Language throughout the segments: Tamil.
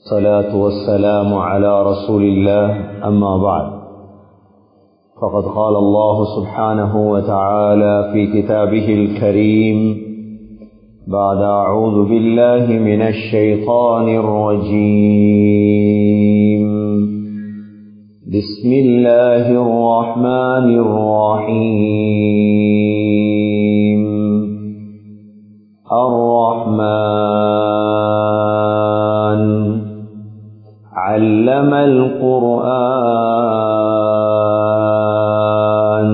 الصلاة والسلام على رسول الله أما بعد فقد قال الله سبحانه وتعالى في كتابه الكريم بعد أعوذ بالله من الشيطان الرجيم بسم الله الرحمن الرحيم الرحمن علم القرآن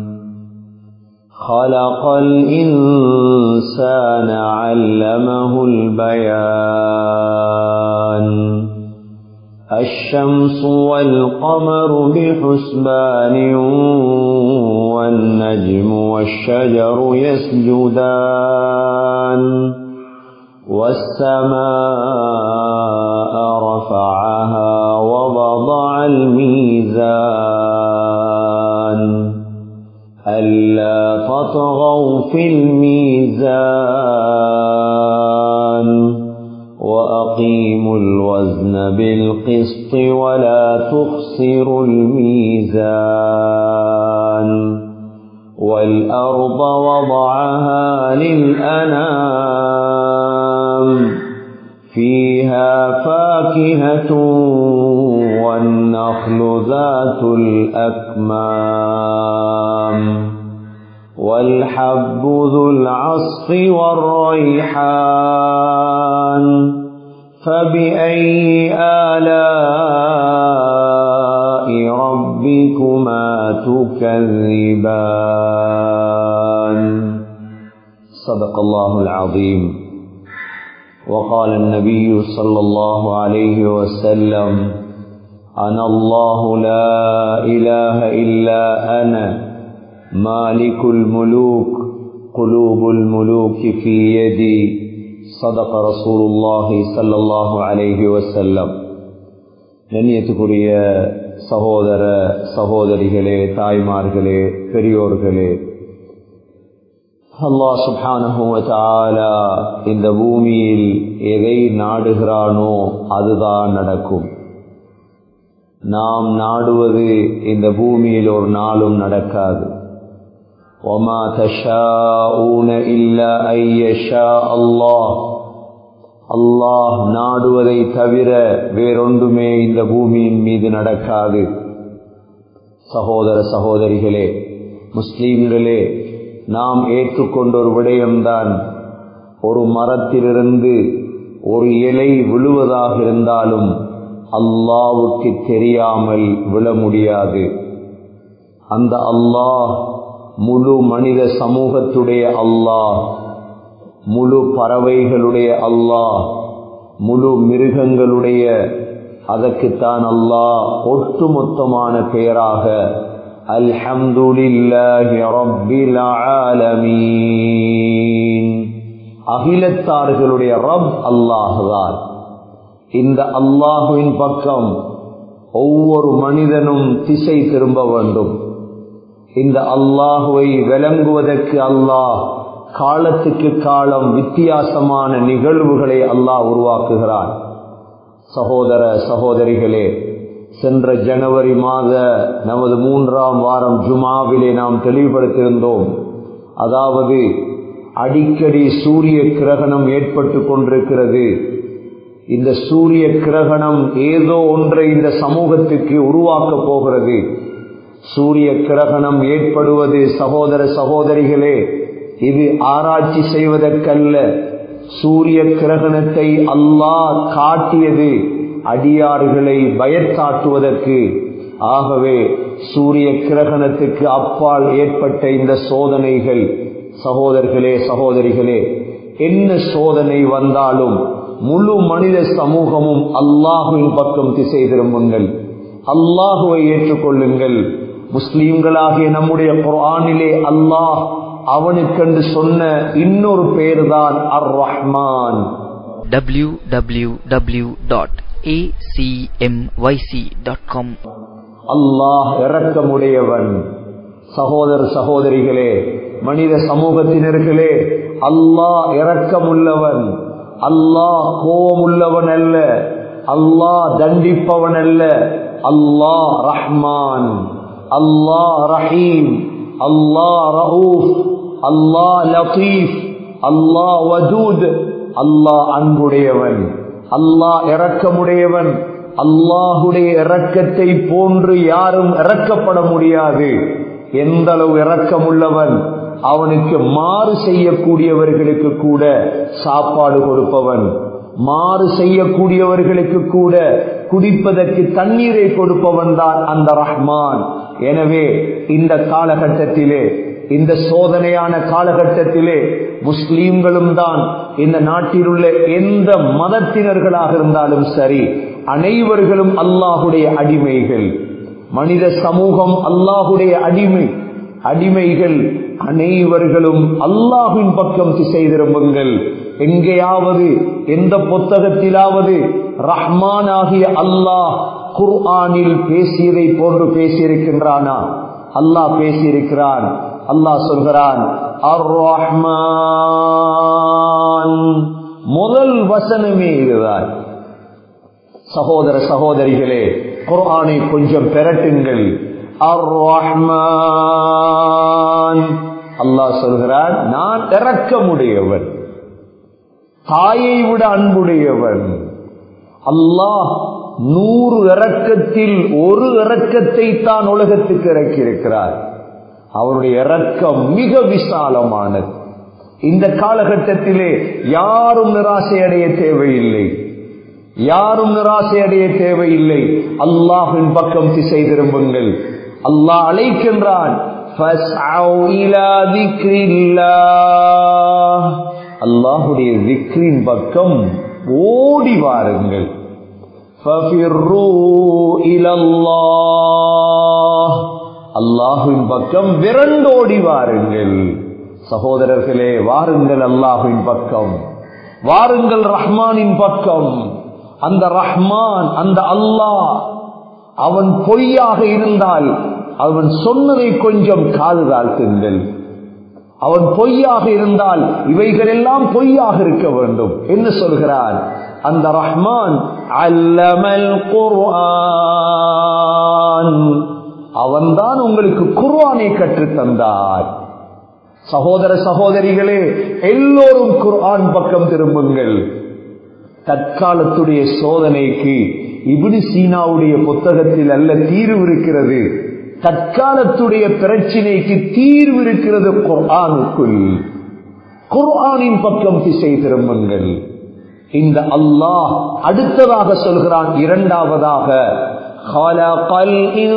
خلق الإنسان علمه البيان الشمس والقمر بحسبان والنجم والشجر يسجدان والسماء رفعها ووضع الميزان ألا تطغوا في الميزان وأقيموا الوزن بالقسط ولا تخسروا الميزان والأرض وضعها للأنام فيها فاكهة والنخل ذات الأكمام والحب ذو العصف والريحان فبأي آلاء ربكما تكذبان صدق الله العظيم. وقال النبي صلى الله عليه وسلم أنا الله لا إله إلا أنا مالك الملوك قلوب الملوك في يدي صدق رسول الله صلى الله عليه وسلم. கண்ணியத்துக்குரிய சகோதர சகோதரிகளே, தாய்மார்களே, பெரியோர்களே, அல்லாஹ் சுப்ஹானஹு வ தஆலா இந்த பூமியில் எதை நாடுகிறானோ அதுதான் நடக்கும். நாம் நாடுவது இந்த பூமியில் ஒரு நாளும் நடக்காது. وَمَا تَشَاءُونَ إِلَّا أَن يَشَاءَ اللَّهُ அல்லாஹ் நாடுவதை தவிர வேறொன்றுமே இந்த பூமியின் மீது நடக்காது. சகோதர சகோதரிகளே, முஸ்லீம்களே, நாம் ஏற்றுக்கொண்ட ஒரு விடயம்தான், ஒரு மரத்திலிருந்து ஒரு இலை விழுவதாக இருந்தாலும் அல்லாஹ்வுக்கு தெரியாமல் விழ முடியாது. அந்த அல்லாஹ் முழு மனித சமூகத்துடைய அல்லாஹ், முழு பறவைகளுடைய அல்லாஹ், முழு மிருகங்களுடைய, அதற்குத்தான் அல்லாஹ் ஒட்டுமொத்தமான பெயராக அல்ஹம்துலில்லாஹி ரப்பில் ஆலமீன், அகிலத்தார்களுடைய ரப் அல்லாஹ்தான். இந்த அல்லாஹுவின் பக்கம் ஒவ்வொரு மனிதனும் திசை திரும்ப வேண்டும். இந்த அல்லாஹுவை விளங்குவதற்கு அல்லாஹ் காலத்துக்கு காலம் வித்தியாசமான நிகழ்வுகளை அல்லாஹ் உருவாக்குகிறான். சகோதர சகோதரிகளே, சென்ற ஜனவரி மாத நமது 3ஆம் வாரம் ஜுமாவிலே நாம் தெளிவுபடுத்தியிருந்தோம். அதாவது அடிக்கடி சூரிய கிரகணம் ஏற்பட்டு கொண்டிருக்கிறது. இந்த சூரிய கிரகணம் ஏதோ ஒன்றை இந்த சமூகத்துக்கு உருவாக்க போகிறது. சூரிய கிரகணம் ஏற்படுவது சகோதர சகோதரிகளே, இது ஆராய்ச்சி செய்வதற்கல்ல. சூரிய கிரகணத்தை அல்லாஹ் காட்டியது அடியார்களை பயத்தாட்டுவதற்கு. ஆகவே சூரிய கிரகணத்துக்கு அப்பால் ஏற்பட்ட இந்த சோதனைகள், சகோதரர்களே சகோதரிகளே, என்ன சோதனை வந்தாலும் முழு மனித சமூகமும் அல்லாஹுவின் பக்கம் திசை திரும்புங்கள், அல்லாஹுவை ஏற்றுக்கொள்ளுங்கள். முஸ்லீம்களாகிய நம்முடைய குர்ஆனிலே அல்லாஹ் அவனுக்கென்று சொன்ன இன்னொரு பெயர்தான் அர் ரஹ்மான். www.acmyc.com. அல்லாஹ் இரக்கமுடையவன். சகோதர சகோதரிகளே, மனித சமூகத்தினர்களே, அல்லாஹ் இரக்கமுள்ளவன், அல்லாஹ் கோபமுள்ளவன் அல்ல. அல்லாஹ் தண்டிப்பவன் அல்ல. அல்லாஹ் ரஹ்மான், அல்லாஹ் ரஹீம், அல்லாஹ் ரഊஃப், அல்லாஹ் லத்தீஃப், அல்லாஹ் வதூத். அல்லாஹ் அன்புடையவன், அல்லாஹ் இரக்கமுடையவன். அல்லாஹுடைய இரக்கத்தை போன்று யாரும் இரக்கப்பட முடியாது. எந்த அளவு இரக்கமுள்ளவன், அவனுக்கு மாறு செய்யக்கூடியவர்களுக்கு கூட சாப்பாடு கொடுப்பவன், மாறு செய்யக்கூடியவர்களுக்கு கூட குடிப்பதற்கு தண்ணீரை கொடுப்பவன் தான் அந்த ரஹ்மான். எனவே இந்த காலகட்டத்திலே, இந்த சோதனையான காலகட்டத்திலே முஸ்லீம்களும் தான் இந்த நாட்டில் உள்ள எந்த மதத்தினர்களாக இருந்தாலும் சரி, அனைவர்களும் அல்லாஹுடைய அடிமைகள். மனித சமூகம் அல்லாஹுடைய அடிமைகள். அனைவர்களும் அல்லாஹ்வின் பக்கம் திசை திரும்புங்கள். எங்கேயாவது எந்த புத்தகத்திலாவது ரஹ்மான் ஆகிய அல்லாஹ் குர்ஆனில் பேசியதை போன்று பேசியிருக்கின்றானா? அல்லாஹ் பேசியிருக்கிறான். அல்லாஹ் சொல்கிறான் அர் ரஹ்மான். முதல் வசனமே இதுதான். சகோதர சகோதரிகளே, குர்ஆனை கொஞ்சம் பெரட்டுங்கள். அர் ரஹ்மான். அல்லாஹ் சொல்கிறான், நான் இரக்கமுடையவன், தாயை விட அன்புடையவன். அல்லாஹ் 100 இரக்கத்தில் ஒரு இரக்கத்தை தான் உலகத்துக்கு இறக்கியிருக்கிறார். அவருடைய இரக்கம் மிக விசாலமானது. இந்த காலகட்டத்திலே யாரும் நிராசையடைய தேவையில்லை, யாரும் நிராசையடைய தேவையில்லை. அல்லாஹ்வின் பக்கம் திசை திரும்புங்கள். அல்லாஹ் அழைக்கின்றான், அல்லாஹுடைய திக்ரின் பக்கம் ஓடி வாருங்கள். அல்லாஹ்வின் பக்கம் விரண்டோடி வாருங்கள். சகோதரர்களே, வாருங்கள் அல்லாஹ்வின் பக்கம், வாருங்கள் ரஹ்மானின் பக்கம். அந்த ரஹ்மான், அந்த அல்லாஹ், அவன் பொய்யாக இருந்தால் அவன் சொன்னதை கொஞ்சம் காது தாழ்த்துங்கள். அவன் பொய்யாக இருந்தால் இவைகளெல்லாம் பொய்யாக இருக்க வேண்டும் என்று சொல்கிறான். அந்த ரஹ்மான் அல்லமல் குர்ஆன், அவன்தான் உங்களுக்கு குர்ஆனை கற்றுத் தந்தார். சகோதர சகோதரிகளே, எல்லோரும் குர்ஆன் பக்கம் திரும்புங்கள். தற்காலத்துடைய சோதனைக்கு இப்னு சீனாவுடைய புத்தகத்தில் அல்ல தீர்வு இருக்கிறது. தற்காலத்துடைய பிரச்சினைக்கு தீர்வு இருக்கிறது குர்ஆனுக்குள். குர்ஆனின் பக்கம் திசை திரும்புங்கள். இந்த அல்லாஹ் அடுத்ததாக சொல்கிறான், இரண்டாவதாக, خلقல்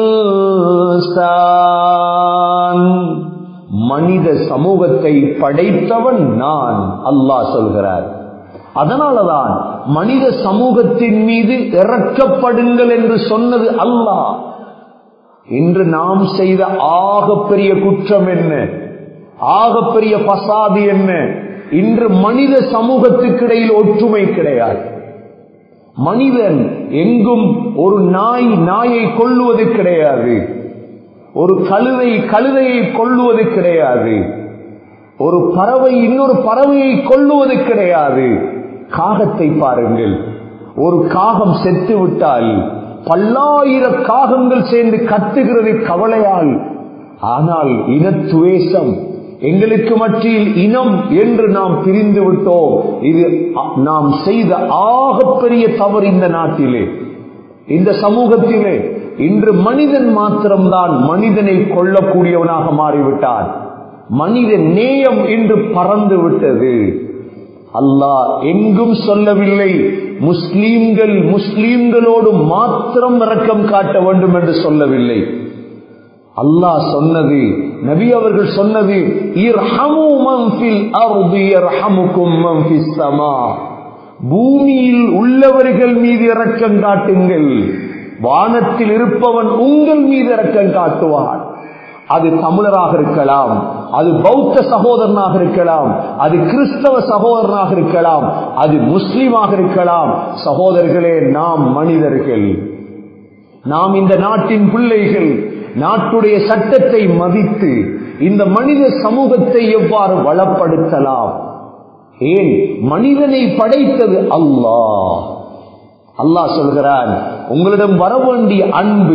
இன்சான், மனித சமூகத்தை படைத்தவன் நான், அல்லாஹ் சொல்கிறார். அதனாலதான் மனித சமூகத்தின் மீது இறக்கப்படுங்கள் என்று சொன்னது அல்லாஹ். இன்று நாம் செய்த ஆகப்பெரிய குற்றம் என்ன, ஆகப்பெரிய பசாது என்ன? இன்று மனித சமூகத்துக்கு இடையில் ஒற்றுமை கிடையாது. மனிதன் எங்கும், ஒரு நாயை கொல்லுவது கிடையாது, ஒரு கழுதையை கொல்லுவது கிடையாது, ஒரு பறவை இன்னொரு பறவையை கொல்லுவது கிடையாது. காகத்தை பாருங்கள், ஒரு காகம் செத்து விட்டால் பல்லாயிர காகங்கள் சேர்ந்து கத்துகிறது கவலையால். ஆனால் இனத்துவேஷம், எங்களுக்கு மத்தியில் இனம் என்று நாம் பிரிந்து விட்டோம். இது நாம் செய்த ஆகப்பெரிய தவறு. இந்த நாட்டிலே, இந்த சமூகத்திலே இன்று மனிதன் மாத்திரம்தான் மனிதனை கொல்லக்கூடியவனாக மாறிவிட்டான். மனித நேயம் இன்று பறந்து விட்டது. அல்லாஹ் எங்கும் சொல்லவில்லை முஸ்லீம்களோடு மாத்திரம் இரக்கம் காட்ட வேண்டும் என்று சொல்லவில்லை. அல்லாஹ் சொன்னது, நபி அவர்கள் சொன்னது, இர்ஹமு மன் ஃபில் அர்தி யர்ஹமுக்கும் மன் ஃபிஸ் ஸமா, பூமியில் உள்ளவர்கள் மீது இரக்கம் காட்டுங்கள், வானத்தில் இருப்பவன் உங்கள் மீது இரக்கம் காட்டுவான். அது தமிழராக இருக்கலாம், அது பௌத்த சகோதரனாக இருக்கலாம், அது கிறிஸ்தவ சகோதரனாக இருக்கலாம், அது முஸ்லிமாக இருக்கலாம். சகோதரர்களே, நாம் மனிதர்கள், நாம் இந்த நாட்டின் பிள்ளைகள். நாட்டுடைய சட்டத்தை மதித்து இந்த மனித சமூகத்தை எவ்வாறு வளப்படுத்தலாம்? ஏன், மனிதனை படைத்தது அல்லாஹ். அல்லாஹ் சொல்கிறான், உங்களிடம் வர வேண்டிய அன்பு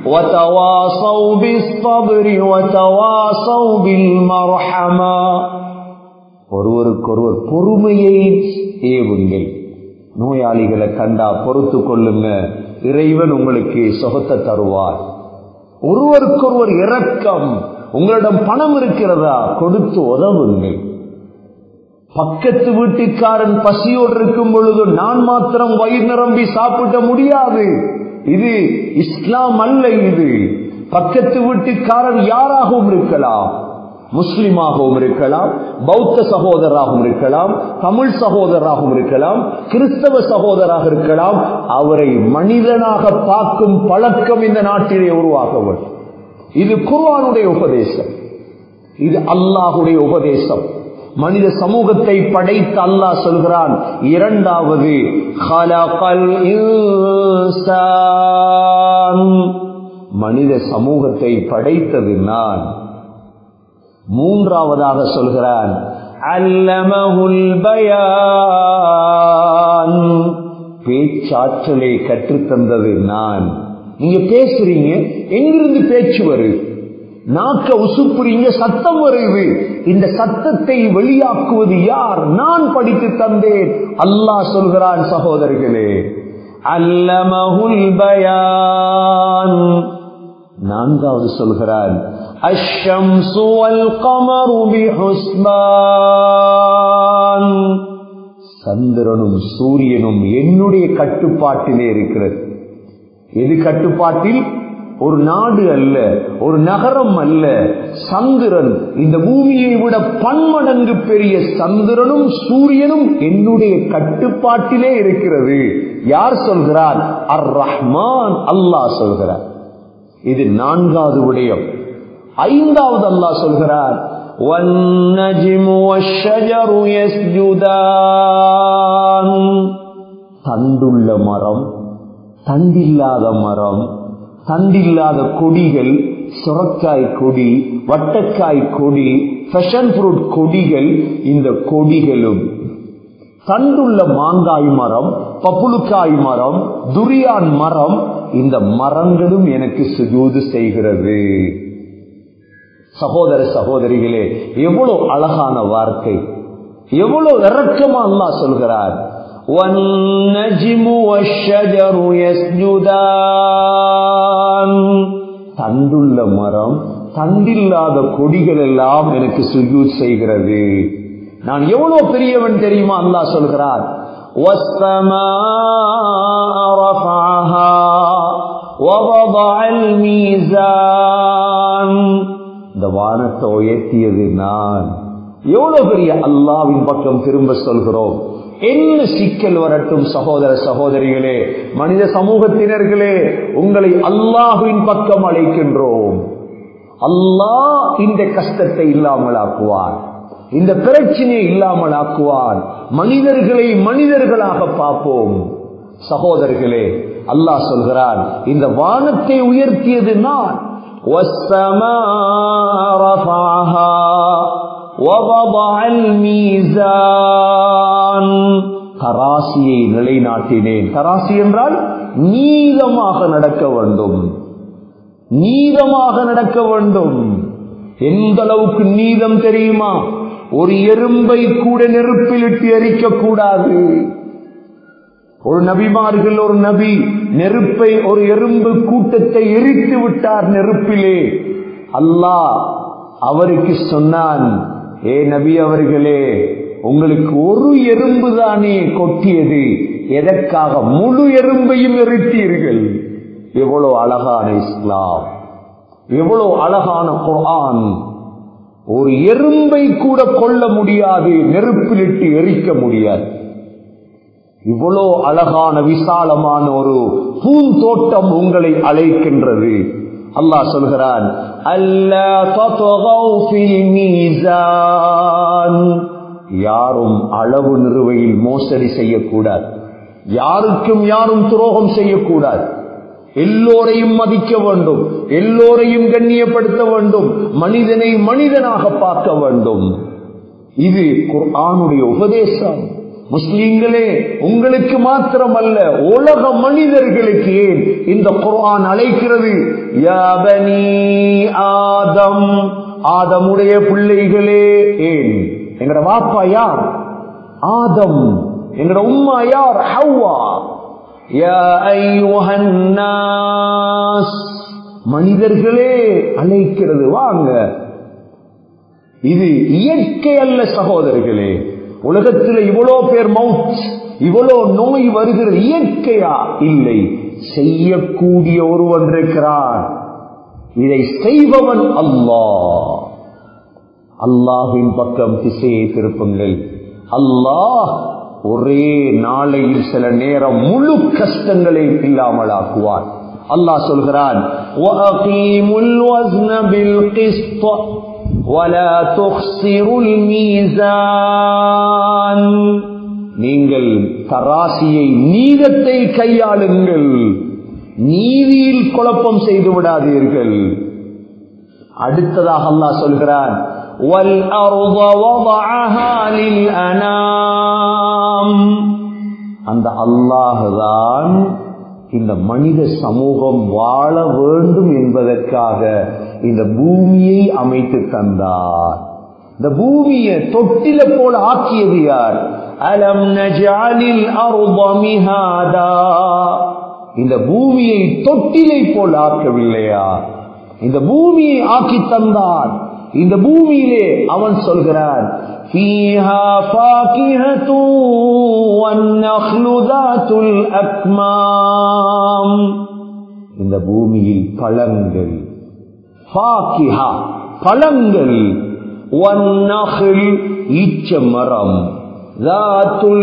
ஒருவருக்கொருவர் பொறுமையை ஏவுங்கள். நோயாளிகளை கண்டா பொறுத்து கொள்ளுங்க, இறைவன் உங்களுக்கு சுகத்தை தருவார். ஒருவருக்கொருவர் இரக்கம். உங்களிடம் பணம் இருக்கிறதா, கொடுத்து உதவுங்கள். பக்கத்து வீட்டுக்காரன் பசியோடு இருக்கும் பொழுது நான் மாத்திரம் வயிறு நிரம்பி சாப்பிட முடியாது. இது இஸ்லாம் அல்ல. இது பக்கத்து வீட்டுக்காரர் யாராகவும் இருக்கலாம், முஸ்லிமாகவும் இருக்கலாம், பௌத்த சகோதரராகவும் இருக்கலாம், தமிழ் சகோதரராகவும் இருக்கலாம், கிறிஸ்தவ சகோதராக இருக்கலாம். அவரை மனிதனாக பார்க்கும் பழக்கம் இந்த நாட்டிலே உருவாக வேண்டும். இது குர்ஆனுடைய உபதேசம், இது அல்லாஹுடைய உபதேசம். மனித சமூகத்தை படைத்த அல்லாஹ் சொல்கிறான், இரண்டாவது خلقல் இன்சான், மனித சமூகத்தை படைத்தது நான். மூன்றாவதாக சொல்கிறான் அல்லமஹுல் பயான், பேச்சாற்றலை கற்றுத்தந்தது நான். நீங்க பேசுறீங்க, எங்கிருந்து பேச்சு வருது? நாக்க உசுப்புறீங்க, சத்தம் வருது. இந்த சத்தத்தை வெளியாக்குவது யார்? நான் படித்து தந்தேன். அல்லாஹ் சொல்கிறான், சகோதரர்களே, அல்லமஹுல் பயான். நான்காவது சொல்கிறான் அஷ்ஷம்சு வல் கமரு பிஹுஸ்பான், சந்திரனும் சூரியனும் என்னுடைய கட்டுப்பாட்டிலே இருக்கிறது. எது கட்டுப்பாட்டில்? ஒரு நாடு அல்ல, ஒரு நகரம் அல்ல. சந்திரன், இந்த பூமியை விட பன்மடங்கு பெரிய சந்திரனும் சூரியனும் என்னுடைய கட்டுப்பாட்டிலே இருக்கிறது. யார் சொல்கிறார்? அர் ரஹ்மான், அல்லாஹ் சொல்கிறார். இது நான்காவது விடயம். ஐந்தாவது அல்லாஹ் சொல்கிறார் வன்னஜ்மு வஷ்ஷஜரு யஸ்ஜுதான், தண்டுள்ள மரம், தண்டில்லாத மரம், தண்டில்லாத கொடிகள், சுரக்காய் கொடி, வட்டக்காய் கொடி, ஃபேஷன் ஃப்ரூட் கொடிகள், இந்த கொடிகளும், தண்டுள்ள மாங்காய் மரம், பப்புளுக்காய் மரம், துரியான் மரம், இந்த மரங்களும் எனக்கு சுஜூது செய்கிறது. சகோதர சகோதரிகளே, எவ்வளவு அழகான வார்த்தை, எவ்வளவு இரக்கமா அல்லாஹ் சொல்கிறார். வன்னஜ்மு வஷ்ஷஜரு யஸ்ஜுதான், தண்டுள்ள மரம், தண்டில்லாத கொடிகள் எல்லாம் எனக்கு சுஜூத் செய்கிறது. நான் எவ்வளவு பெரியவன் தெரியுமா? அல்லாஹ் சொல்கிறார் வஸ்ஸமாஅ ரஃபஅஹா வவதஅல் மீஸான், இந்த வானத்தை உயர்த்தியது நான். எவ்வளவு பெரிய அல்லாஹ்வின் பக்கம் திரும்ப சொல்கிறோம். என்ன சிக்கல் வரட்டும் சகோதர சகோதரிகளே, மனித சமூகத்தினர்களே, உங்களை அல்லாஹ்வின் பக்கம் அழைக்கின்றோம். அல்லாஹ் இந்த கஷ்டத்தை இல்லாமல் ஆக்குவான், இந்த பிரச்சனையை இல்லாமல் ஆக்குவான். மனிதர்களை மனிதர்களாக பார்ப்போம். சகோதரர்களே, அல்லாஹ் சொல்கிறான், இந்த வானத்தை உயர்த்தியது நான். வஸ்ஸமாஅ ரஃபஅஹா வவதஅல் மீஸான், தராசியை நிலைநாட்டினேன். தராசி என்றால் நீதமாக நடக்க வேண்டும், நீதமாக நடக்க வேண்டும். எந்த அளவுக்கு நீதம் தெரியுமா? ஒரு எறும்பை கூட நெருப்பில் இட்டு எரிக்க கூடாது. ஒரு நபிமார்கள், ஒரு நபி நெருப்பை, ஒரு எறும்பு கூட்டத்தை எரித்து விட்டார் நெருப்பிலே. அல்லாஹ் அவருக்கு சொன்னான், ஏ நபி அவர்களே, உங்களுக்கு ஒரு எறும்பு தானே கொட்டியது, எதற்காக முழு எறும்பையும் எரித்தீர்கள்? எவ்வளவு அழகான இஸ்லாம், எவ்வளவு அழகான குர்ஆன். ஒரு எறும்பை கூட கொல்ல முடியாது, நெருப்பிலிட்டு எரிக்க முடியாது. இவ்வளோ அழகான விசாலமான ஒரு பூந்தோட்டம் உங்களை அழைக்கின்றது. அல்லாஹ் சொல்கிறான், அல்லா தத்கவ் ஃபில் மீஸான், யாரும் அளவு நிறுவையில் மோசடி செய்யக்கூடாது, யாருக்கும் யாரும் துரோகம் செய்யக்கூடாது. எல்லோரையும் மதிக்க வேண்டும், எல்லோரையும் கண்ணியப்படுத்த வேண்டும், மனிதனை மனிதனாக பார்க்க வேண்டும். இது குர்ஆனுடைய உபதேசம். முஸ்லிம்களே, உங்களுக்கு மாத்திரமல்ல, உலக மனிதர்களுக்கு ஏன் இந்த குர்ஆன் அழைக்கிறது? யா பனி ஆதம், ஆதமுடைய பிள்ளைகளே. ஏன்? எங்கட வாப்பா யார்? ஆதம். எங்கட உம்மா யார்? ஹவ்வா. யா அய்யுஹன் நாஸ், மனிதர்களே அழைக்கிறது, வாங்க. இது இயற்கை அல்ல சகோதரர்களே. உலகத்தில் இவ்வளோ பேர் மவுத், இவ்வளோ நோய் வருகிறது இயற்கையா? இல்லை, செய்யக்கூடிய ஒருவன் இருக்கிறான். இதை செய்பவன் அல்லாஹ். அல்லாஹ்வின் பக்கம் திசையை திருப்புங்கள். அல்லாஹ் ஒரே நாளையில் சில நேரம் முழு கஷ்டங்களை இல்லாமல் ஆக்குவார். அல்லாஹ் சொல்கிறான், வஅகீமுல் வஸ்ன பில் கிஸ்த் வலா துக்ஸிருல் மீசான், நீங்கள் தராசியை, நீதத்தை கையாளுங்கள், நீதியில் குழப்பம் செய்து விடாதீர்கள். அடுத்ததாக அல்லாஹ் சொல்கிறான், வல் அர்த வதஅஹா லில் அனாம், அந்த அல்லாஹ் தான் இந்த மனித சமூகம் வாழ வேண்டும் என்பதற்காக இந்த பூமியை அமைத்து தந்தார். இந்த பூமியை தொட்டில போல ஆக்கியது யார்? அலம் நஜஅலில் அர்த மிஹாதா, இந்த பூமியை தொட்டிலை போல் ஆக்கவில்லையா? இந்த பூமியை ஆக்கி தந்தார். இந்த பூமியிலே அவன் சொல்கிறான், ஃபீஹா ஃபாகிஹது வன்னக்லு ذاتுல் அக்மாம், இந்த பூமியில் பழங்கள், ஃபாகிஹா பழங்கள், வன்னக்ல் ஈச்ச மரம், ذاتுல்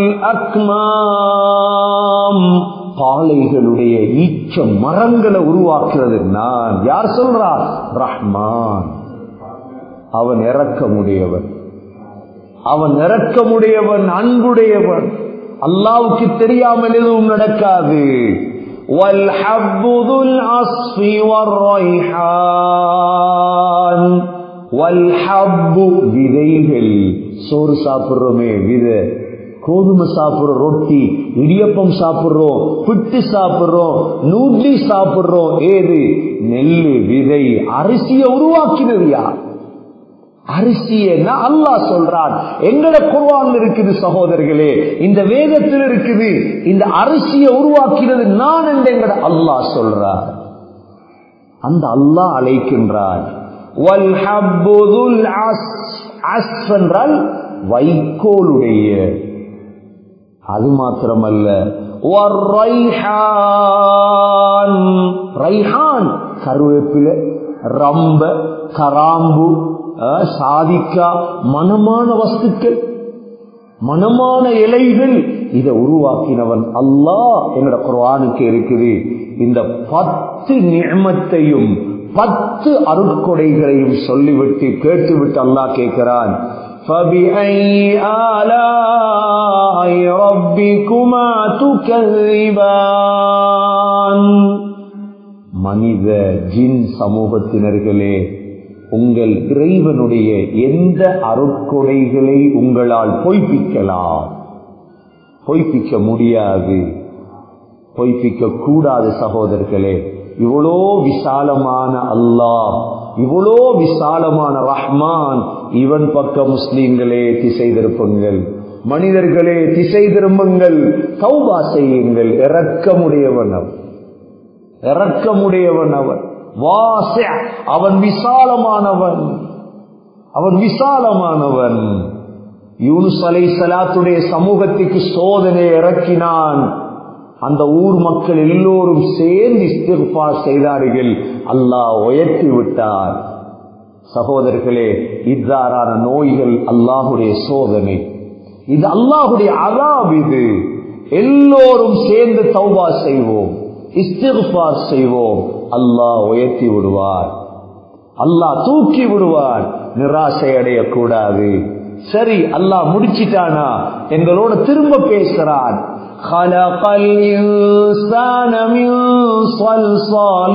அக்மாம் பாலைகளுடைய ஈச்ச மரங்களை உருவாக்குறது நான். யார் சொல்றார்? ரஹ்மான். அவன் இரக்கமுடையவன், அவன் இரக்கமுடையவன், அன்புடையவன். அல்லாஹ்வுக்கு தெரியாமல் எதுவும் நடக்காது. வல் ஹப்புதுல் அஸ்ஃபி வர்ரைஹான், வல் ஹப்பு விதைகள், சோறு சாப்பிடுறோமே விதை, கோதுமை சாப்பிடுறோம், ரொட்டி இடியப்பம் சாப்பிடுறோம், புட்டு சாப்பிடுறோம், நூட்லி சாப்பிடுறோம். ஏது? நெல்லு விதை. அரிசியை உருவாக்கினது யார்? அரிசியை அல்லாஹ் சொல்றான். எங்கட குர்ஆன் இருக்குது சகோதரர்களே, இந்த வேதத்தில் இருக்குது. இந்த அரிசியை உருவாக்கினது நான் என்று எங்கட அல்லாஹ் சொல்றார். அந்த அல்லாஹ் அழைக்கின்றான். வல் ஹப்புதுல் அஸ்ஃப் என்றால் வைக்கோலுடைய, அது மாத்திரமல்ல, வர்ரைஹான், ரைஹான் கருவேப்பிலை, ரம்ப, கராம்பு, சாதிக்கா, மனமான வஸ்துக்கள், மனமான இலைகள், இதை உருவாக்கினவன் அல்லாஹ் எங்கட குர்ஆனுக்கு இருக்குது. இந்த 10 நிஅமத்தையும் 10 அருட்கொடைகளையும் சொல்லிவிட்டு கேட்டுவிட்டு அல்லாஹ் கேட்கிறான், فَبِأَيِّ آلَاءِ رَبِّكُمَا تُكَذِّبَانِ, மனித ஜின் சமூகத்தினர்களே, உங்கள் இறைவனுடைய எந்த அருட்கொடைகளை உங்களால் பொய்ப்பிக்கலாம்? பொய்ப்பிக்க முடியாது, பொய்ப்பிக்க கூடாது சகோதரர்களே. இவ்வளோ விசாலமான அல்லாஹ், இவ்வளோ விசாலமான ரஹ்மான், இவன் பக்கம் முஸ்லிம்களே திசை திருப்புங்கள், மனிதர்களே திசை திரும்புங்கள், தௌபா செய்யுங்கள். இரக்கமுடையவன் அவன், இரக்கமுடையவன் அவன், வாஸி', அவன் விசாலமானவன், அவன் விசாலமானவன். யூனுஸ் அலைஹிஸ்ஸலாத்துடைய சமூகத்துக்கு சோதனை இறக்கினான். அந்த ஊர் மக்கள் எல்லோரும் சேர்ந்து இஸ்திக்ஃபார் செய்தார்கள். அல்லாஹ் உயர்த்தி விட்டார். சகோதரர்களே, இவ்வாறான நோய்கள் அல்லாஹுடைய சோதனை, இது அல்லாஹுடைய அஸாப். இது எல்லோரும் சேர்ந்து தௌபா செய்வோம், இஸ்திக்ஃபார் செய்வோம். அல்லாஹ் உயர்த்தி விடுவார், அல்லாஹ் தூக்கி விடுவார். நிராசை அடையக்கூடாது. சரி, அல்லாஹ் முடிச்சிட்டானா? எங்களோட திரும்ப பேசுறான். خلق الإنسان من صلصال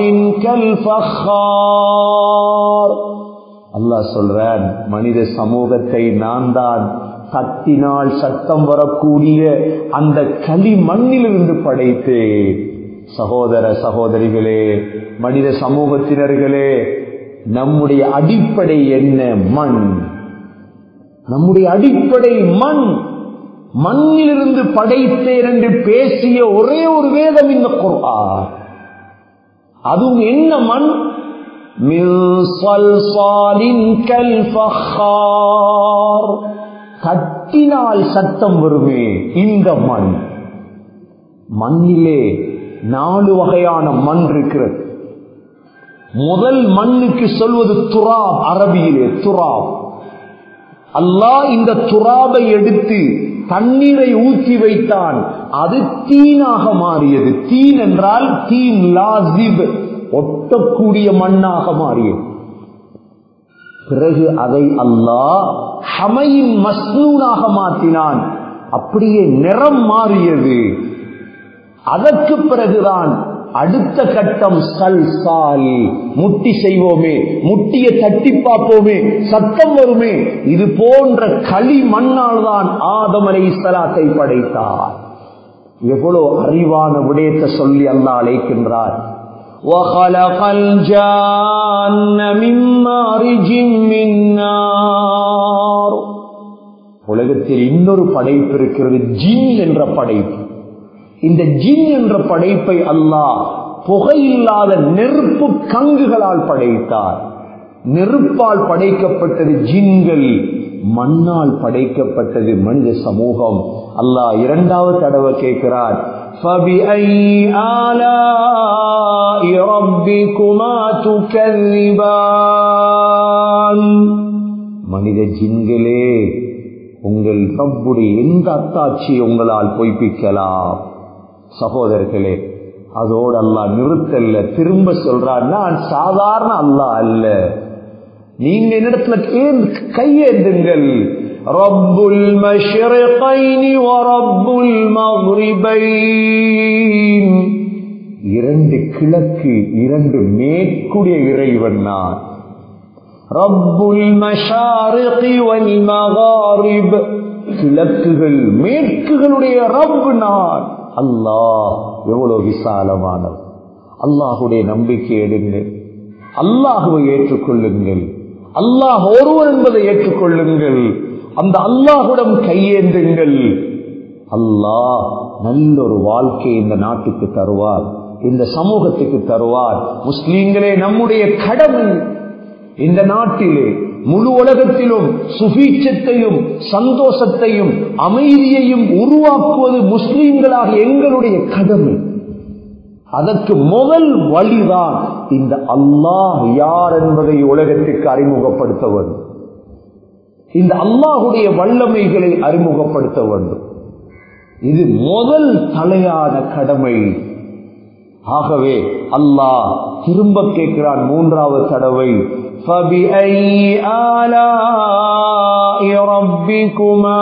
كالفخار, அல்லாஹ் சொல்றான், மனித சமூகத்தை நான் தான் தட்டினால் சத்தம் வரக்கூடிய அந்த களி மண்ணிலிருந்து படைத்தேன். சகோதர சகோதரிகளே, மனித சமூகத்தினர்களே, நம்முடைய அடிப்படை என்ன? மண். நம்முடைய அடிப்படை மண். மண்ணிலிருந்து படைத்தேன் என்று பேசிய ஒரே ஒரு வேதம் இந்த குர்ஆன். அதுவும் என்ன மண்? மின் ஸல்ஸாலின் கல் ஃபഖார். தட்டினால் சத்தம் வருமே இந்த மண். மண்ணிலே 4 வகையான மண் இருக்கிறது. முதல் மண்ணுக்கு சொல்வது துராப், அரபியிலே துராப். அல்லாஹ் இந்த துராபை எடுத்து தண்ணீரை ஊற்றி வைத்தான், அது தீனாக மாறியது. தீன் என்றால் தீன் லாசிப், ஒட்டக்கூடிய மண்ணாக மாறியது. பிறகு அதை அல்லாஹ் ஹமையின் மஸ்னூனாக மாற்றினான், அப்படியே நிறம் மாறியது. அதற்கு பிறகுதான் அடுத்த கட்டம் சல்சால். முட்டி செய்வோமே, முட்டிய தட்டி பார்ப்போமே, சத்தம் வருமே. இது போன்ற களி மண்ணால் தான் ஆதம் அலைஹிஸ்ஸலாத்தை படைத்தார். எவ்வளவு அறிவான விடயத்தை சொல்லி அல்லாஹ் அழைக்கின்றார். وَخَلَقَ الْجَانَّ مِن مَّارِجٍ مِّن نَّارٍ. உலகத்தில் இன்னொரு படைப்பு இருக்கிறது, ஜின் என்ற படைப்பு. இந்த ஜின் என்ற படைப்பை அல்லாஹ் புகையில்லாத நெருப்பு கங்குகளால் படைத்தார். நெருப்பால் படைக்கப்பட்டது ஜின்கள், மண்ணால் படைக்கப்பட்டது மனித சமூகம். அல்லாஹ் இரண்டாவது தடவை கேட்கிறார், فَبِأَيِّ آلَاءِ رَبِّكُمَا تُكَذِّبَانِ. மனித ஜின்களே, உங்கள் ரப்புடைய எந்த அத்தாட்சி உங்களால் பொய்ப்பிக்கலாம்? சகோதரர்களே, அதோடு அல்லாஹ் நிறுத்தல்ல, திரும்ப சொல்றார், நான் சாதாரண அல்லாஹ் அல்ல. நீங்க என்னிடத்துல கையேந்துங்கள். ரப்புல் மஷ்ரிகைனி வ ரப்புல் மக்ரிபைன். 2 கிழக்கு 2 மேற்குடைய இறைவன் நான். ரப்புல் மஷாரிகி வல் மகாரிப். கிழக்குகள் மேற்குகளுடைய ரப் நான். அல்லாஹ் எவ்வளவு விசாலமானவர். அல்லாஹுடைய நம்பிக்கை எடுங்கள், அல்லாஹுவை ஏற்றுக்கொள்ளுங்கள், அல்லாஹ் ஒருவர் என்பதை ஏற்றுக்கொள்ளுங்கள், அந்த அல்லாஹுடன் கையேந்துங்கள். அல்லாஹ் நல்ல ஒரு வாழ்க்கை இந்த நாட்டுக்கு தருவார், இந்த சமூகத்துக்கு தருவார். முஸ்லீம்களே, நம்முடைய கடமை இந்த நாட்டிலே முழு உலகத்திலும் சுபீட்சத்தையும் சந்தோஷத்தையும் அமைதியையும் உருவாக்குவது முஸ்லீம்களாக எங்களுடைய கடமை. அதற்கு முதல் வழிதான் இந்த அல்லாஹ் யார் என்பதை உலகத்திற்கு அறிமுகப்படுத்த வேண்டும். இந்த அல்லாஹுடைய வல்லமைகளை அறிமுகப்படுத்த வேண்டும். இது முதல் தலையான கடமை. ஆகவே அல்லாஹ் திரும்ப கேட்கிறான் 3வது தடவை, فَبِأَيِّ آلَاءِ رَبِّكُمَا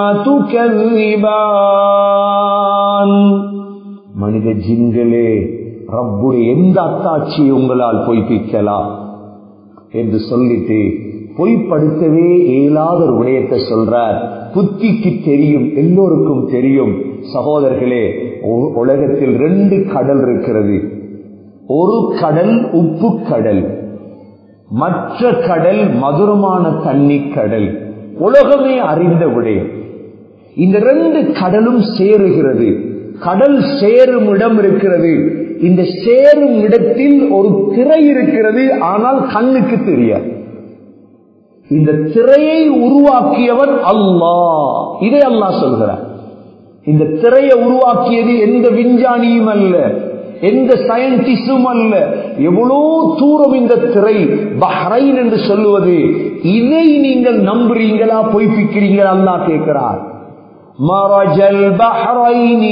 تُكَذِّبَانِ. மனித ஜின்களே, ரப்புடைய எந்த அத்தாட்சி உங்களால் பொய்ப்பிக்கலாம் என்று சொல்லிட்டு பொய்ப்படுத்தவே இயலாத ஒரு விடயத்தை சொல்றார். புத்திக்கு தெரியும், எல்லோருக்கும் தெரியும். சகோதரர்களே, உலகத்தில் 2 கடல் இருக்கிறது. ஒரு கடல் உப்பு கடல், மற்ற கடல் மதுரமான தண்ணீர் கடல். உலகமே அறிந்த விடயம். இந்த 2 கடலும் சேருகிறது. கடல் சேரும் இடம் இருக்கிறது. இந்த சேரும் இடத்தில் ஒரு திரை இருக்கிறது, ஆனால் கண்ணுக்கு தெரியாது. இந்த திரையை உருவாக்கியவன் அல்லாஹ். இதை அல்லாஹ் சொல்கிறார். இந்த திரையை உருவாக்கியது எந்த விஞ்ஞானியும் அல்ல, எந்த சயின்டிஸ்டும் அல்ல. எவ்வளோ தூரம் இந்த திரை, பஹ்ரைன் என்று சொல்லுவது, இதை நீங்கள் நம்புறீங்களா, பொய்ப்பிக்கிறீங்களா? அல்லாஹ் கேட்கிறார். மரஜல் பஹ்ரைனி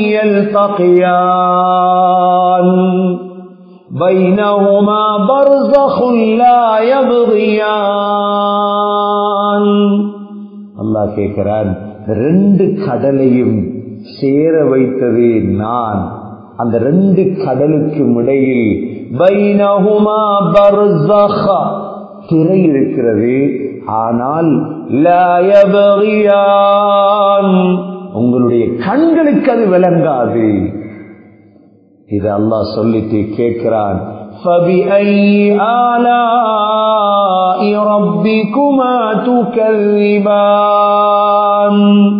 யல்தகியான் பைனஹுமா பர்ஸഖுன் லா யப்கியான். அல்லாஹ் கேட்கிறான், 2 கடலையும் சேர வைத்தது நான். அந்த 2 கடலுக்கும் இடையில் பைனஹுமா பர்ஸഖ், திரை இருக்கிறது, ஆனால் லா யபகியான், உங்களுடைய கண்களுக்கு அது விளங்காது. இது அல்லாஹ் சொல்லிட்டு கேட்கிறான், فَبِأَيِّ آلَاءِ رَبِّكُمَا تُكَذِّبَانِ.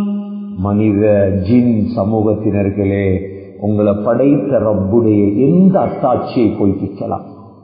மனித ஜின் சமூகத்தினர்களே, உங்களை படைத்த ரப்புடைய எந்த அத்தாட்சியை பொய்ப்பிக்கலாம்?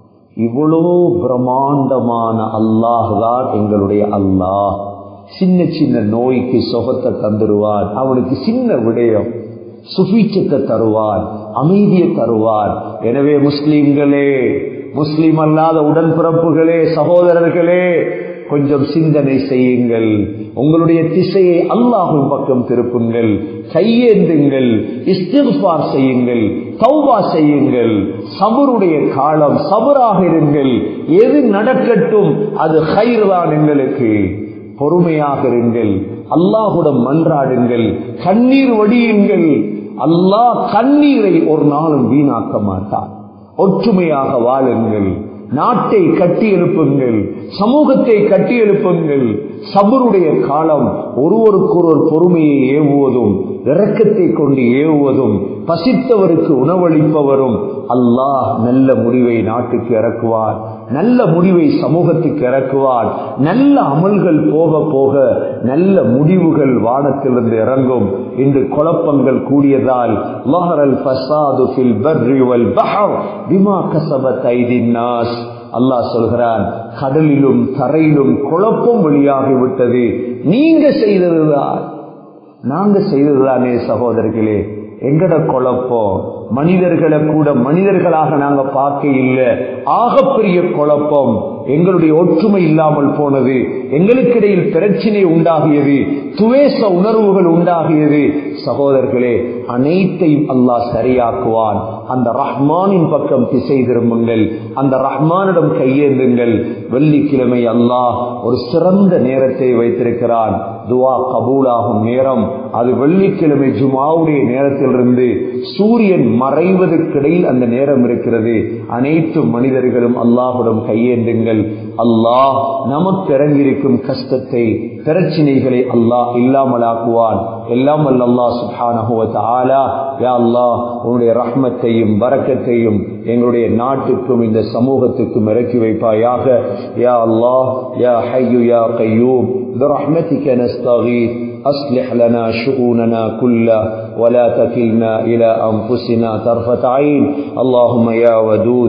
இவ்வளோ பிரம்மாண்டமான அல்லாஹ் தான் எங்களுடைய அல்லாஹ். சின்ன சின்ன நோய்க்கு சுகத்தை தந்துடுவார், அவனுக்கு சின்ன விடயம் சுபீட்சத்தை தருவார், அமைதியை தருவார். எனவே முஸ்லிம்களே, முஸ்லிம் அல்லாத உடன்பிறப்புகளே, சகோதரர்களே, கொஞ்சம் சிந்தனை செய்யுங்கள். உங்களுடைய திசையை அல்லாஹ்வின் பக்கம் திருப்புங்கள், கையேந்துங்கள், இஸ்திக்ஃபார் செய்யுங்கள், தௌபா செய்யுங்கள். சபருடைய காலம், சபராக இருங்கள். எது நடக்கட்டும் அது கைர் தான் எங்களுக்கு. பொறுமையாக இருங்கள், அல்லாஹ்வுடன் மன்றாடுங்கள், கண்ணீர் வடியுங்கள். அல்லாஹ் கண்ணீரை ஒரு நாளும் வீணாக்க மாட்டார். ஒற்றுமையாக வாழுங்கள், நாட்டை கட்டி எழுப்புங்கள், சமூகத்தை கட்டி எழுப்புங்கள். சபருடைய காலம் ஒருவருக்கொருவர் பொறுமையை ஏவுவதும், இரக்கத்தை கொண்டு ஏவுவதும், பசித்தவருக்கு உணவளிப்பவரும். அல்லாஹ் நல்ல முடிவை நாட்டுக்கு இறக்குவார், நல்ல முடிவை சமூகத்துக்கு இறக்குவார். நல்ல அமல்கள் போக போக நல்ல முடிவுகள் வானத்திலிருந்து இறங்கும். இன்று குழப்பங்கள் கூடியதால் லஹரல் ஃபஸாது ஃபில் பர்ரி வல் பஹர் பிமா கஸபத் ஐதின் நாஸ். அல்லாஹ் சொல்கிறான், கடலிலும் தரையிலும் குழப்பம் வெளியாகிவிட்டது. நீங்க செய்ததுதான், நாங்க செய்ததுதானே சகோதரர்களே. எங்கட குழப்பம் மனிதர்களை கூட மனிதர்களாக நாங்க பார்க்க இல்லை. ஆகப்பெரிய குழப்பம் எங்களுடைய ஒற்றுமை இல்லாமல் போனது. எங்களுக்கிடையில் பிரச்சனை உண்டாகியது, துவேச உணர்வுகள் உண்டாகியது. சகோதரர்களே, அனைத்தையும் அல்லாஹ் சரியாக்குவான். அந்த ரஹ்மானின் பக்கம் திசை திரும்புங்கள், அந்த ரஹ்மானிடம் கையேந்துங்கள். வெள்ளிக்கிழமை அல்லாஹ் ஒரு சிறந்த நேரத்தை வைத்திருக்கிறான். துவா கபூலாகும் நேரம் அது வெள்ளிக்கிழமை ஜுமாவுடைய நேரத்திலிருந்து சூரியன் மறைவதற்கிடையில் அந்த நேரம் இருக்கிறது. அனைத்து மனிதர்களும் அல்லாஹ்விடம் கையேந்துங்கள். அல்லாஹ் நமக்கு இறங்கியிருக்கும் கஷ்டத்தை, பிரச்சனைகளை அல்லாஹ் இல்லாமலாக்குவான். எல்லாம் அல்லாஹ் சுப்ஹானஹு வ தஆலா, யா அல்லாஹ் உன்னுடைய ரஹ்மத்தையும் பரக்கத்தையும் எங்களுடைய நாட்டுக்கும் இந்த சமூகத்துக்கும் இறக்கி வைப்பாயாக. யா அல்லாஹ், யா ஹய்யு யா கய்யூம், برحمتك نستغيث، أصلح لنا شؤوننا كلها ولا تكلنا إلى أنفسنا طرفة عين. اللهم يا ودود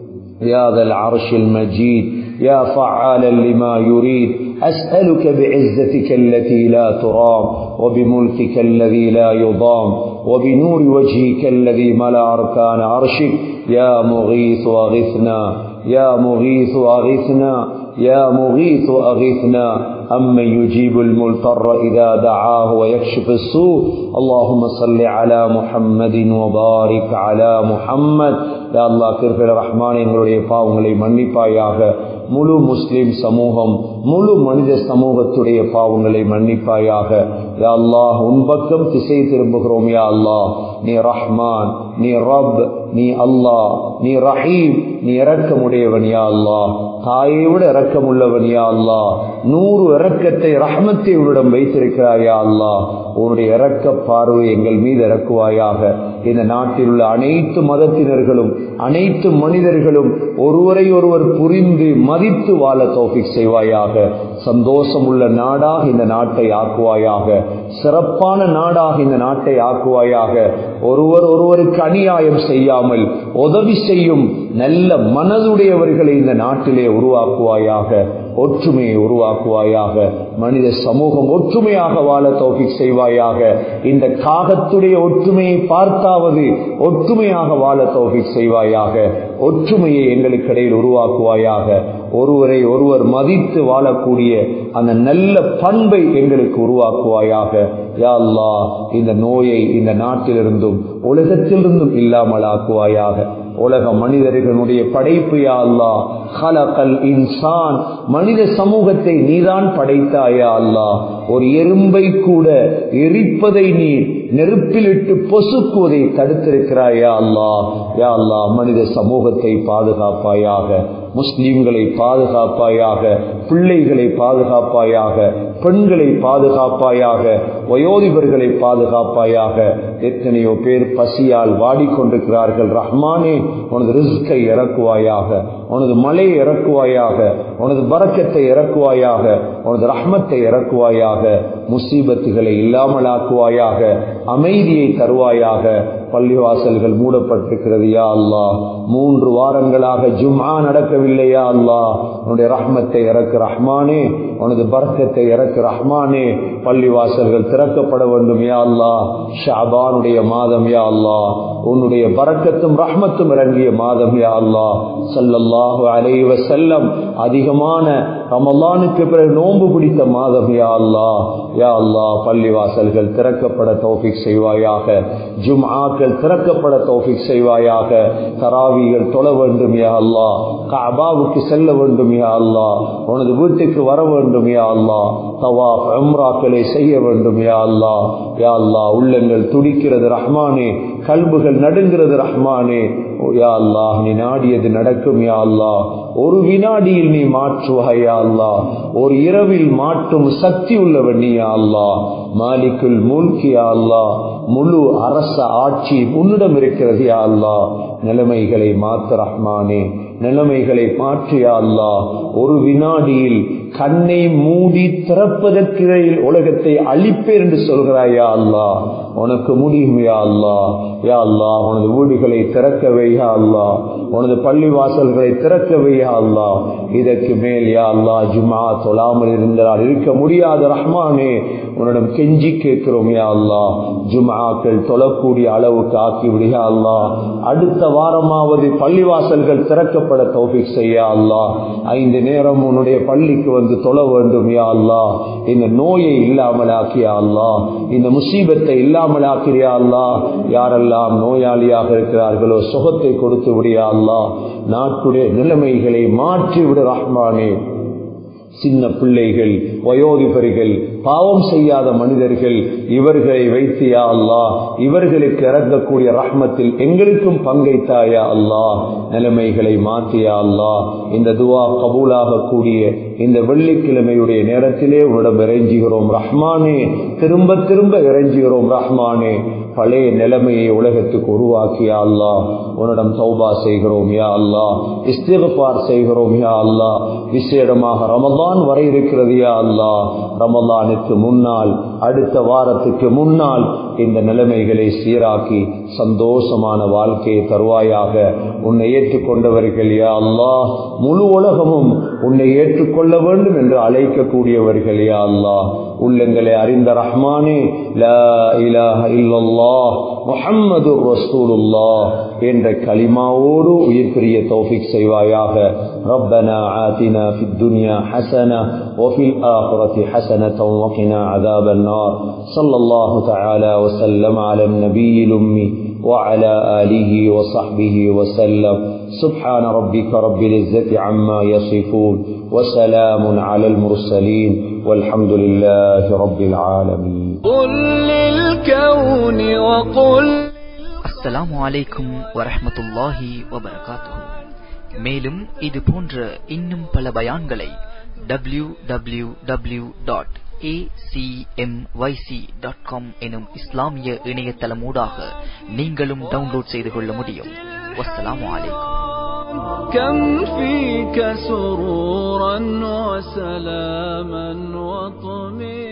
يا ذا العرش المجيد يا فعالا لما يريد، أسألك بعزتك التي لا ترام وبملكك الذي لا يضام وبنور وجهك الذي ملأ أركان عرشك، يا مغيث أغثنا، يا مغيث أغثنا، يا مغيث أغثنا. أمن يجيب المضطر إذا دعاه ويكشف السوء. اللهم صل على محمد وبارك على محمد. يا الله கிருபையுள்ள ரஹ்மானே, எங்களுடைய பாவங்களை மன்னிப்பாயாக. முழு முஸ்லிம் சமூகம், முழு மனித சமூகத்துடைய பாவங்களை மன்னிப்பாயாக. யா அல்லாஹ், உன் பக்கம் திசை திரும்புகிறோம். யா அல்லாஹ், நீ ரஹ்மான், நீ ரப், நீ அல்லாஹ், நீ ரஹீம், நீ இரக்கமுடையவன். யா அல்லாஹ், தாயை விட இரக்கமுள்ளவன். யா அல்லாஹ், 100 இரக்கத்தை ரஹ்மத்தை உன்னிடம் வைத்திருக்கிறாய். யா அல்லாஹ், உன்னுடைய இரக்க பார்வை எங்கள் மீது இறக்குவாயாக. இந்த நாட்டில் உள்ள அனைத்து மதத்தினர்களும் அனைத்து மனிதர்களும் ஒருவரை ஒருவர் புரிந்து மதித்து வாழ தௌஃபீக் செய்வாயாக. சந்தோஷம் உள்ள நாடாக இந்த நாட்டை ஆக்குவாயாக. சிறப்பான நாடாக இந்த நாட்டை ஆக்குவாயாக. ஒருவர் ஒருவருக்கு அநியாயம் செய்யாமல் உதவி செய்யும் நல்ல மனதுடையவர்களை இந்த நாட்டிலே உருவாக்குவாயாக. ஒற்றுமையை உருவாக்குவாயாக. மனித சமூகம் ஒற்றுமையாக வாழ தௌஃபீக் செய்வாயாக. இந்த காகத்துடைய ஒற்றுமையை பார்த்தாவது ஒற்றுமையாக வாழ தௌஃபீக் செய்வாயாக. ஒற்றுமையை எங்களுக்கு இடையில் உருவாக்குவாயாக. ஒருவரை ஒருவர் மதித்து வாழக்கூடிய அந்த நல்ல பண்பை எங்களுக்கு உருவாக்குவாயாக. யா அல்லாஹ், இந்த நோயை இந்த நாட்டிலிருந்தும் உலகத்திலிருந்தும் இல்லாமல் ஆக்குவாயாக. உலக மனிதர்களுடைய படைப்பு யா அல்லாஹ், ஹலகல் இன்சான், மனித சமூகத்தை நீதான் படைத்தாயா அல்லாஹ். ஒரு எறும்பை கூட எரிப்பதை நீ நெருப்பிலிட்டு பொசுக்குவதை தடுத்திருக்கிறாயா அல்லாஹ். யா அல்லாஹ், மனித சமூகத்தை பாதுகாப்பாயாக. முஸ்லிம்களை பாதுகாப்பாயாக, பிள்ளைகளை பாதுகாப்பாயாக, பெண்களை பாதுகாப்பாயாக, வயோதிபர்களை பாதுகாப்பாயாக. எத்தனையோ பேர் பசியால் வாடிக்கொண்டிருக்கிறார்கள். ரஹ்மானே, உனது ரிஸ்கை இறக்குவாயாக, உனது மழை இறக்குவாயாக, உனது பரக்கத்தை இறக்குவாயாக, உனது ரஹ்மத்தை இறக்குவாயாக, முசீபத்துகளை இல்லாமலாக்குவாயாக, அமைதியை தருவாயாக. பள்ளிவாசல்கள் மூடப்பட்டிருக்கிறது யா அல்லாஹ். 3 வாரங்களாக ஜும்ஆ நடக்கவில்லையா அல்லாஹ். உன்னுடைய ரஹ்மத்தை இறக்கு ரஹ்மானே, உனது பரக்கத்தை இறக்கு ரஹ்மானே. பள்ளிவாசல்கள் திறக்கப்பட வேண்டும் யா அல்லாஹ். ஷஅபானுடைய மாதம் யா அல்லாஹ், உன்னுடைய பரக்கத்தும் ரஹ்மத்தும் இறங்கிய மாதம் யா அல்லாஹ். ஸல்லல்லாஹு அலைஹி வஸல்லம் அதிகமான ரமலானுக்கு பிறகு நோன்பு பிடித்த மாதம் யா அல்லாஹ். யா அல்லாஹ், பள்ளிவாசல்கள் திறக்கப்பட தௌஃபீக் செய்வாயாக, ஜும்ஆக்கள் திறக்கப்பட தௌஃபீக் செய்வாயாக. தராவீகள் தொழ வேண்டும் யா அல்லாஹ், கஅபாவுக்கு செல்ல வேண்டும் யா அல்லாஹ், உனது வீட்டுக்கு வர வேண்டும் யா அல்லாஹ், தவாஃப் உம்ராக்களை செய்ய வேண்டும் யா அல்லாஹ். யா அல்லாஹ், உள்ளங்கள் துடிக்கிறது ரஹ்மானே, கல்புகள் நடுங்கிறது ரஹ்மானே. யா அல்லாஹ், நீ நாடியது நடக்கும் யா அல்லாஹ். ஒரு வினாடியில் நீ மாற்றுவாய் யா அல்லாஹ். ஒரு இரவில் மாற்றும் சக்தி உள்ளவன் நீ யா அல்லாஹ். மாலிக்குல் முல்க் யா அல்லாஹ், முழு அரச ஆட்சி உன்னிடம் இருக்கிறது யா அல்லாஹ். நிலைமைகளை மாற்ற ரஹ்மானே, நிலைமைகளை மாற்றியா அல்லாஹ். ஒரு வினாடியில் கண்ணை மூடி திறப்பதற்கு உலகத்தை அழிப்பேன் என்று சொல்கிறாயா அல்லாஹ். உனக்கு முடியும் யா அல்லாஹ். யா அல்லாஹ், உனது வீடுகளை திறக்கவே யா அல்லாஹ், உனது பள்ளிவாசல்களை திறக்கவே யா அல்லாஹ். இதற்கு மேல் யா அல்லாஹ் ஜும்ஆ தொழாமல் இருந்தால் இருக்க முடியாத ரஹ்மானே, உன்னிடம் கெஞ்சி கேட்கிறோம் யா அல்லாஹ். ஜும்ஆக்கள் தொழக்கூடிய அளவுக்கு ஆக்கிவிடு யா அல்லாஹ். அடுத்த வாரமாவது பள்ளிவாசல்கள் திறக்கப்பட தௌஃபீக் செய்ய அல்லாஹ். 5 நேரம் உன்னுடைய பள்ளிக்கு வந்து தொழ வேண்டும் யா அல்லாஹ். இந்த நோயை இல்லாமல் ஆக்கியா அல்லாஹ், இந்த முசீபத்தை இல்லாமல் ஆக்கிறியா அல்லாஹ். யாரெல்லாம் நோயாளியாக இருக்கிறார்களோ சுகத்தை கொடுத்து விடியா அல்லாஹ். நாட்டுடைய நிலைமைகளை மாற்றி விடு ரஹ்மானே. சின்ன பிள்ளைகள், வயோதிபர்கள், பாவம் செய்யாத மனிதர்கள், இவர்களை வைத்து யா அல்லாஹ், இவர்களுக்கு இறங்கக்கூடிய ரஹ்மத்தில் எங்களுக்கும் பங்கைத்தாயா அல்லாஹ். நிலைமைகளை மாற்றியா அல்லாஹ். இந்த துவா கபூலாக கூடிய இந்த வெள்ளிக்கிழமையுடைய நேரத்திலே உன்னிடம் இறைஞ்சுகிறோம் ரஹ்மானே. திரும்ப திரும்ப இறைஞ்சுகிறோம் ரஹ்மானே. பழைய நிலைமையை உலகத்துக்கு உருவாக்கியா அல்லாஹ். உன்னிடம் தௌபா செய்கிறோம் யா அல்லாஹ், இஸ்திக்ஃபார் செய்கிறோம் யா அல்லாஹ். விசேடமாக ரமலான் வர இருக்கிறது யா அல்லாஹ். ரமலானுக்கு முன்னால், அடுத்த வாரத்துக்கு முன்னால் இந்த நிலைமைகளை சீராக்கி சந்தோஷமான வாழ்க்கையை தருவாயாக. உன்னை ஏற்றுக்கொண்டவர்கள் யா அல்லாஹ், முழு உலகமும் உன்னை ஏற்றுக்கொள்ள வேண்டும் என்று அழைக்கக்கூடியவர்கள் யா அல்லாஹ். உள்ளங்களை அறிந்த ரஹ்மானே, லா இலாஹ இல்லல்லாஹ் முஹம்மதுர் ரசூலுல்லாஹ் என்ற கலிமாவோடு உயிர் பிரிய தௌஃபீக் செய்வாயாக. ரப்பனா ஆதினா ஃபித் துன்யா ஹஸனா வ ஃபில் ஆখিরাতি ஹஸனத்தன் வ கினா அஸாபன் நார். ஸல்லல்லாஹு தஆலா வ ஸல்லம அலன் நபியில் உம்மி وعلى آله وصحبه وسلم. سبحان ربك رب العزة عما يصفون وسلام على المرسلين والحمد لله رب العالمين. قل للكون وقل. அஸ்ஸலாமு அலைக்கும் வரஹ்மத்துல்லாஹி வபரகாத்துஹு. மேலும் இது போன்ற இன்னும் பல பயான்களை www.acmyc.com எனும் இஸ்லாமிய இணையதளமூடாக நீங்களும் டவுன்லோட் செய்து கொள்ள முடியும். வஸ்ஸலாமு அலைக்கும். كم فيك سرورا وسلاما وطمئنانا